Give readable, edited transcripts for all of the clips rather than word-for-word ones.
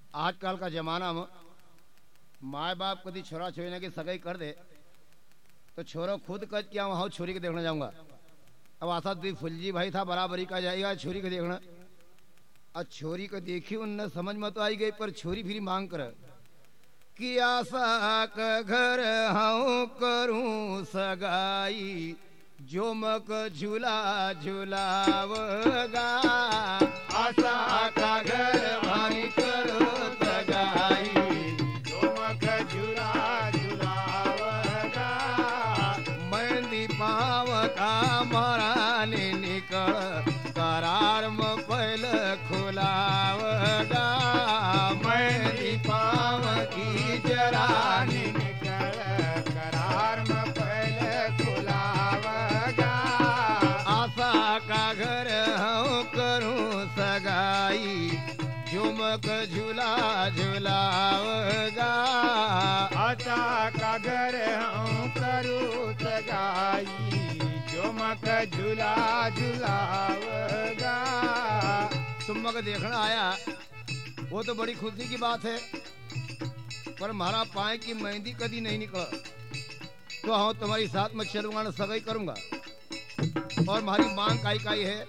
आजकल का जमाना में माए बाप कभी छोरा छोरी की सगाई कर दे तो छोरो खुद कह क्या वहाँ छोरी के देखने जाऊंगा। अब आशा दी फुलजी भाई था बराबरी का जाएगा छोरी के देखना। अब छोरी को देखी उनने समझ में तो आई गई, पर छोरी फिर मांग कर कि आशा का घर हाँ करूं सगाई जो मक झूला झूलावगा। आशा का घर भाई करो सगाई जो मक झूला झूलावगा। मेहंदी पाव का मराने निकल करार में पहले खुलावगा। मेहंदी पाव की जरानी निकल करार में पहले खुलावगा। आशा का घर हाँ करूं सगाई झुमक झूला झूलावगा। आशा का घर हाँ करूं सगाई झुमक झूला झूलावगा। तुम मग देखना आया वो तो बड़ी खुशी की बात है, पर हमारा पाए की मेहंदी कभी नहीं निकला तो हाँ तुम्हारी साथ में चलूंगा ना सगाई करूंगा। और हमारी मांग काई है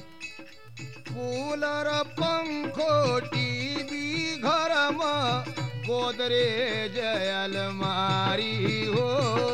कूलर पंखो टीवी घर में गोदरेज अलमारी हो।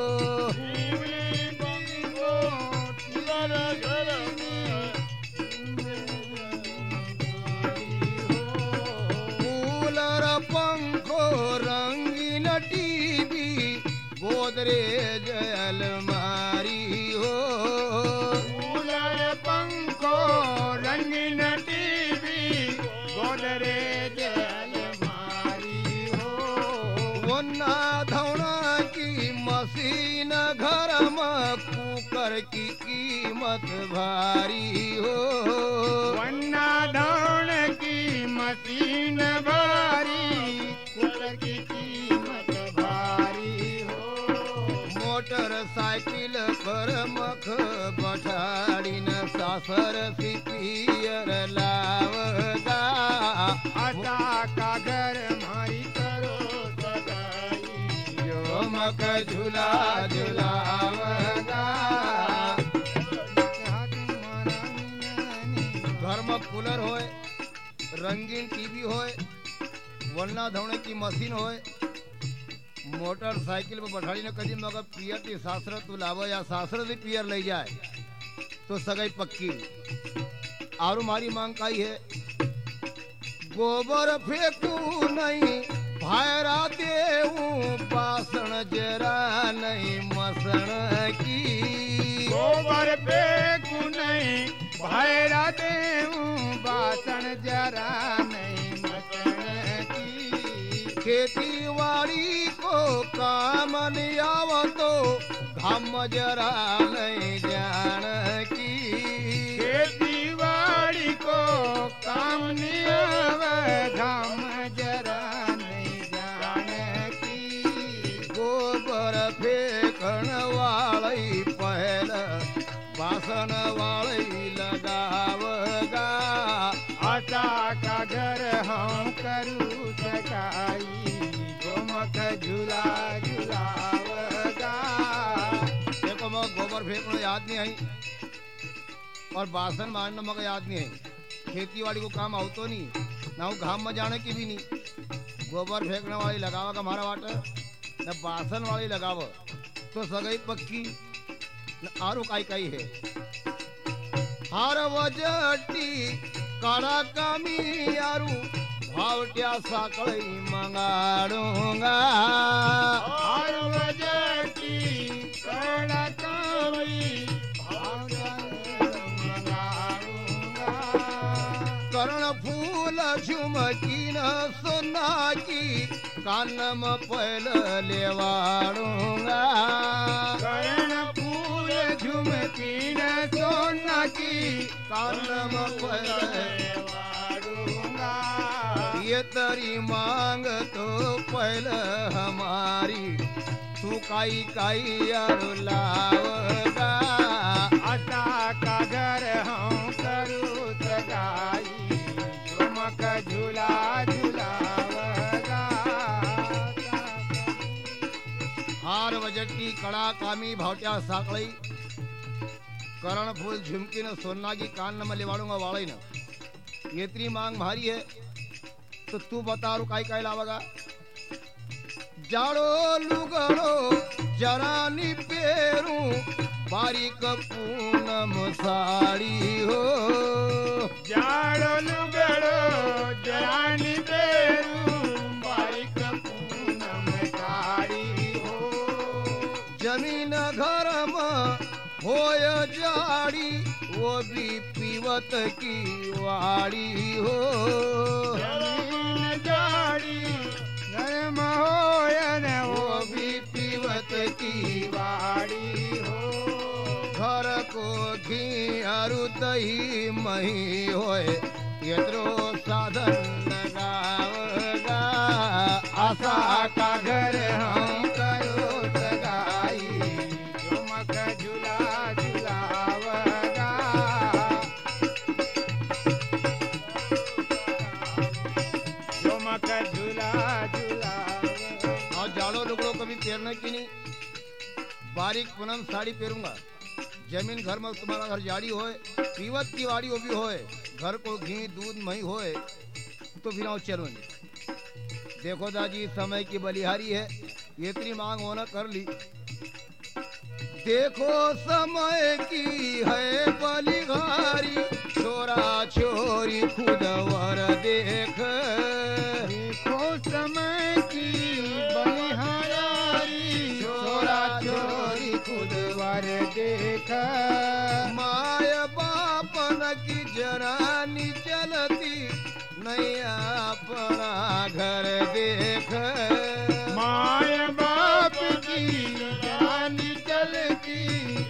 कूलर पंखो रंगीन टीवी गोदरेज अलमारी हो। कूलर पंखो रंगीन टीवी गोदरेज अलमारी हो। वन्ना धौना की मशीन घर में कुकर की कीमत भारी हो। वन्ना धौन की मशीन भारी कुकर की कीमत भारी हो। मोटरसाइकिल पर मख बठाड़ी न सासर सी पियर लावगा। आशा का घर मारी करो सगाई जो मक झूला झूलावगा। घर में कूलर होए रंगीन टीवी होए वन्ना धोने की मशीन होए मोटरसाइकिल पर बैठाड़ी ने कदी मगर पियर की सासर तू लाव या सासर भी पियर ले जाए तो सगाई पक्की। और हमारी मांग काई है गोबर फेंकू नहीं भायरा देऊ बासन जरा नहीं मसन की। गोबर फेंकू नहीं भायरा देऊ बासन जरा नहीं मसन की। खेती बाड़ी को काम नहीं आव तो घाम जरा नहीं जान की। खेती बाड़ी को काम नहीं आवे घाम जरा नहीं जान की। गोबर फेंकण वाली पहल बासन वाली लगावगा। आशा का घर हम करूँ सगाई गोमक झूला झूलावगा। देखो मग गोबर फेंकना याद नहीं आई और बासन मारना मगर याद नहीं आई। खेती वाली को काम आओ तो नहीं ना वो घाम में जाने की भी नहीं। गोबर फेंकने वाली लगावगा हमारा वाटर न बासन वाली लगाव तो सगाई पक्की न आरू काई है। हर वजटी काड़ा कामी आरू भावट्या साकड़ी मंगाड़ूंगा। हर वजटी काड़ा कामी मंगाड़ूंगा। कर्ण फूल झुमकी न सोना की कान में पहल लेवाड़ूंगा। कर्ण फूल झुमकी न सोना की कान में पहल लेवाड़ूंगा। ये तेरी मांग तो पहले हमारी तू काई यार लावगा। आशा का घर हम करूँ सगाई झुमक झूला झूलावा। पेटी कड़ा कामी भावट्या साकड़ी करण फूल झुमकी न सोना की कान न मैं लेवाड़ूंगा वाड़ी न इतनी मांग भारी है तो तू बता रू काय लावगा जाड़ो लुगड़ो जरानी पेरू बारीक पूनम साड़ी हो जाड़ो लुगड़ो जरानी पेरू बारीक पूनम साड़ी हो जमीन घर में होय जाड़ी वो भी पीवत की वाड़ी हो जमीन जाड़ी घर में होय न वो भी पीवत की वाड़ी हो घर को घी अरु दही मही होय यत्रो साधन लगावगा आशा का घर हम करो सगाई झुमक झुला झुलावगा झुमक झुला झुलावगा और जाड़ो लुगड़ो कभी पहनने की नहीं बारीक पूनम साड़ी पहनूंगा जमीन घर में तुम्हारा घर जाड़ी होए पीवत की वाड़ी वो भी होए घर को घी दूध मही होए तो बिना चलूंगी देखो दादी समय की बलिहारी है इतनी मांग होना कर ली देखो समय की है बलिहारी छोरा छोरी खुद वर देख देखो समय की बलिहारी छोरा छोरी खुद वर देख माय बापन की जरानी चलती नहीं अपना घर देख माय बाप की जानी चलती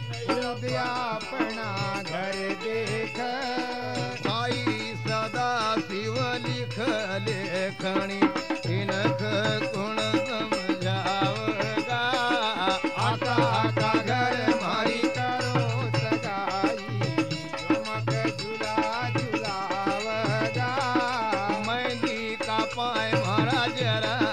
अपना घर देख भाई सदा शिव लिख लेखनी इनक गुण समझावगा आशा का घर मारी करो सगाई झुमक झुला झुलावगा मेहंदी का पाए महाराज जरा